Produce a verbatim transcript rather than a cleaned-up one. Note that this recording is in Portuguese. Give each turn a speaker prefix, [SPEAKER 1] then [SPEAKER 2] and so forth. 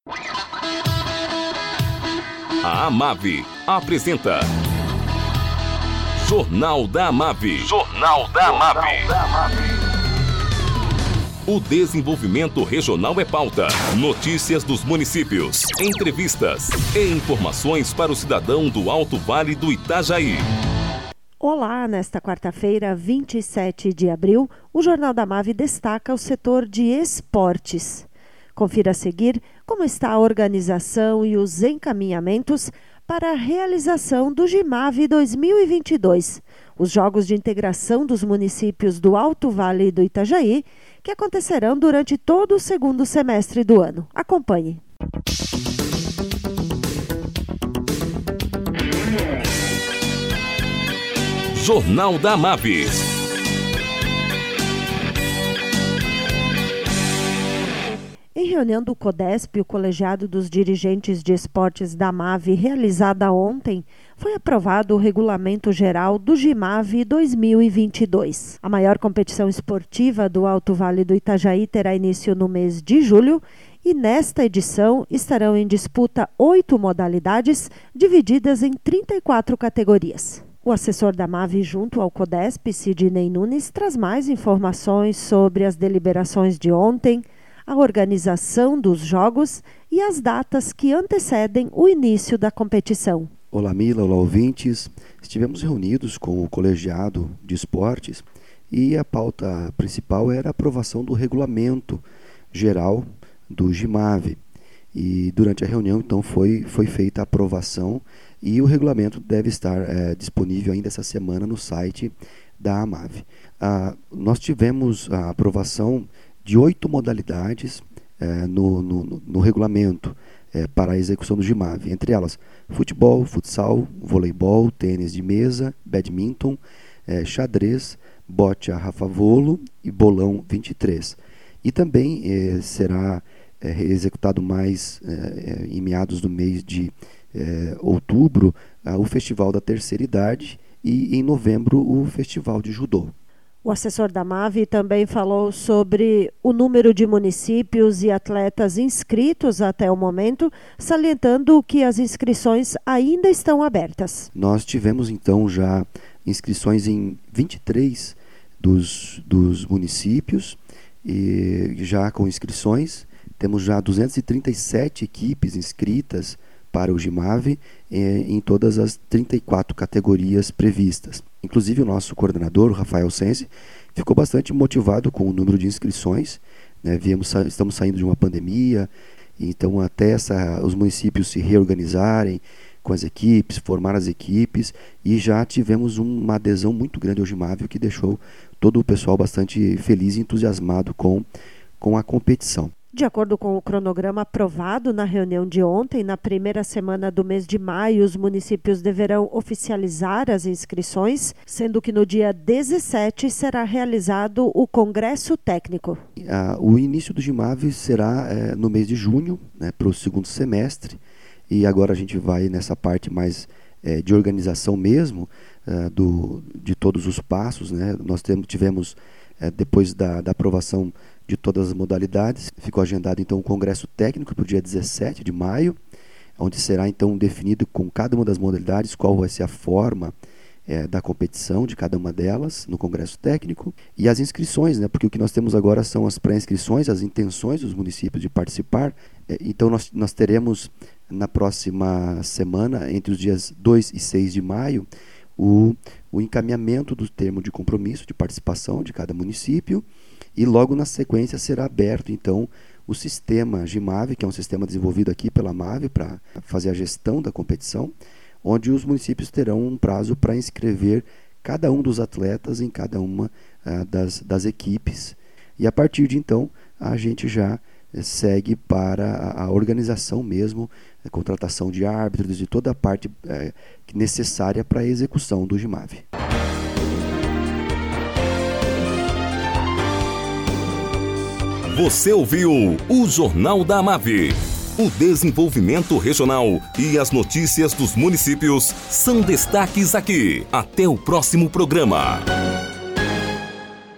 [SPEAKER 1] A Amave apresenta Jornal da Amave. Jornal da Amave. O desenvolvimento regional é pauta. Notícias dos municípios, entrevistas e informações para o cidadão do Alto Vale do Itajaí.
[SPEAKER 2] Olá, nesta quarta-feira, vinte e sete de abril, o Jornal da Amave destaca o setor de esportes. Confira a seguir como está a organização e os encaminhamentos para a realização do GIMAVE dois mil e vinte e dois, os Jogos de Integração dos Municípios do Alto Vale do Itajaí, que acontecerão durante todo o segundo semestre do ano. Acompanhe.
[SPEAKER 1] Jornal da Amave.
[SPEAKER 2] Em reunião do CODESP, o Colegiado dos Dirigentes de Esportes da Amave, realizada ontem, foi aprovado o Regulamento Geral do GIMAVE dois mil e vinte e dois. A maior competição esportiva do Alto Vale do Itajaí terá início no mês de julho e nesta edição estarão em disputa oito modalidades, divididas em trinta e quatro categorias. O assessor da Amave junto ao CODESP, Sidney Nunes, traz mais informações sobre as deliberações de ontem, a organização dos jogos e as datas que antecedem o início da competição.
[SPEAKER 3] Olá Mila, olá ouvintes. Estivemos reunidos com o colegiado de esportes e a pauta principal era a aprovação do regulamento geral do GIMAVE. E durante a reunião então foi, foi feita a aprovação e o regulamento deve estar é, disponível ainda essa semana no site da Amave. Ah, nós tivemos a aprovação de oito modalidades eh, no, no, no regulamento eh, para a execução do GIMAVE, entre elas futebol, futsal, voleibol, tênis de mesa, badminton, eh, xadrez, bote a rafavolo e bolão vinte e três. E também eh, será eh, executado mais eh, em meados do mês de eh, outubro ah, o Festival da Terceira Idade e em novembro o Festival de Judô.
[SPEAKER 2] O assessor da Amave também falou sobre o número de municípios e atletas inscritos até o momento, salientando que as inscrições ainda estão abertas.
[SPEAKER 3] Nós tivemos então já inscrições em vinte e três dos, dos municípios, e já com inscrições. Temos já duzentas e trinta e sete equipes inscritas para o GIMAVE em todas as trinta e quatro categorias previstas. Inclusive o nosso coordenador, o Rafael Sense, ficou bastante motivado com o número de inscrições. Né? Viemos, estamos saindo de uma pandemia, então até essa, os municípios se reorganizarem com as equipes, formar as equipes, e já tivemos uma adesão muito grande ao GIMAVE, o que deixou todo o pessoal bastante feliz e entusiasmado com, com a competição.
[SPEAKER 2] De acordo com o cronograma aprovado na reunião de ontem, na primeira semana do mês de maio, os municípios deverão oficializar as inscrições, sendo que no dia dezessete será realizado o Congresso Técnico.
[SPEAKER 3] Ah, o início do GIMAVE será é, no mês de junho, né, para o segundo semestre, e agora a gente vai nessa parte mais é, de organização mesmo, é, do, de todos os passos. Né? Nós temos, tivemos, é, depois da, da aprovação de todas as modalidades, ficou agendado então o Congresso Técnico para o dia dezessete de maio, onde será então definido com cada uma das modalidades qual vai ser a forma é, da competição de cada uma delas no Congresso Técnico, e as inscrições, né, porque o que nós temos agora são as pré-inscrições, as intenções dos municípios de participar. É, então nós, nós teremos na próxima semana, entre os dias dois e seis de maio, o, o encaminhamento do termo de compromisso de participação de cada município. E logo na sequência será aberto então o sistema GIMAVE, que é um sistema desenvolvido aqui pela Amave para fazer a gestão da competição, onde os municípios terão um prazo para inscrever cada um dos atletas em cada uma uh, das, das equipes. E a partir de então a gente já eh, segue para a, a organização mesmo, a contratação de árbitros e toda a parte eh, necessária para a execução do GIMAVE.
[SPEAKER 1] Você ouviu o Jornal da Amave. O desenvolvimento regional e as notícias dos municípios são destaques aqui. Até o próximo programa.